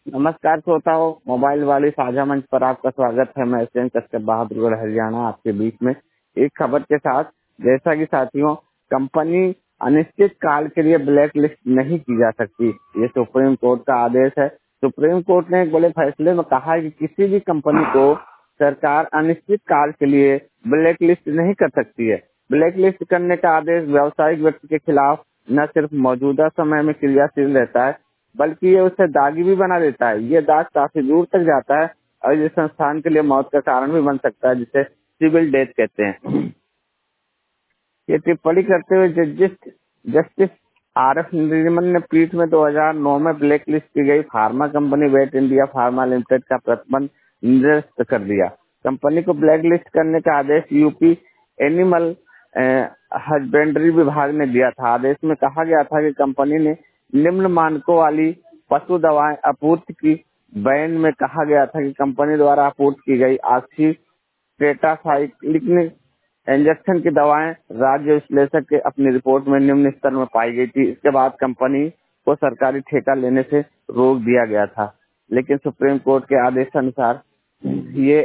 नमस्कार श्रोताओं, मोबाइल वाली साझा मंच पर आपका स्वागत है। मैं एसएन कश्यप बहादुरगढ़ हरियाणा आपके बीच में एक खबर के साथ। जैसा कि साथियों, कंपनी अनिश्चित काल के लिए ब्लैक लिस्ट नहीं की जा सकती, ये सुप्रीम कोर्ट का आदेश है। सुप्रीम कोर्ट ने एक बड़े फैसले में कहा है कि किसी भी कंपनी को सरकार अनिश्चित काल के लिए ब्लैक लिस्ट नहीं कर सकती है। ब्लैक लिस्ट करने का आदेश व्यावसायिक व्यक्ति के खिलाफ न सिर्फ मौजूदा समय में क्रियाशील रहता है, बल्कि ये उसे दागी भी बना देता है। ये दाग काफी दूर तक जाता है और ये संस्थान के लिए मौत का कारण भी बन सकता है, जिसे सिविल डेथ कहते हैं। ये टिप्पणी करते हुए जस्टिस आर एफ नरीमन ने पीठ में 2009 में ब्लैक लिस्ट की गई फार्मा कंपनी वेट इंडिया फार्मा लिमिटेड का प्रतिबंध निरस्त कर दिया। कंपनी को ब्लैक लिस्ट करने का आदेश यूपी एनिमल हस्बेंड्री विभाग ने दिया था। आदेश में कहा गया था कि कंपनी ने निम्न मानकों वाली पशु दवाएं आपूर्ति की। बयान में कहा गया था कि कंपनी द्वारा आपूर्ति की गई ऑक्सी टेट्रासाइक्लिन इंजेक्शन की दवाएं राज्य विश्लेषक के अपनी रिपोर्ट में निम्न स्तर में पाई गई थी। इसके बाद कंपनी को सरकारी ठेका लेने से रोक दिया गया था, लेकिन सुप्रीम कोर्ट के आदेश अनुसार ये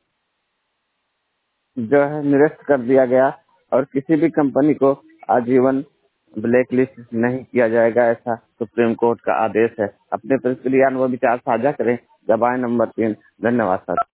जो है निरस्त कर दिया गया और किसी भी कंपनी को आजीवन ब्लैक लिस्ट नहीं किया जाएगा, ऐसा सुप्रीम कोर्ट का आदेश है। अपने प्रतिक्रिया व विचार साझा करें, दबाएं नंबर 3। धन्यवाद सर।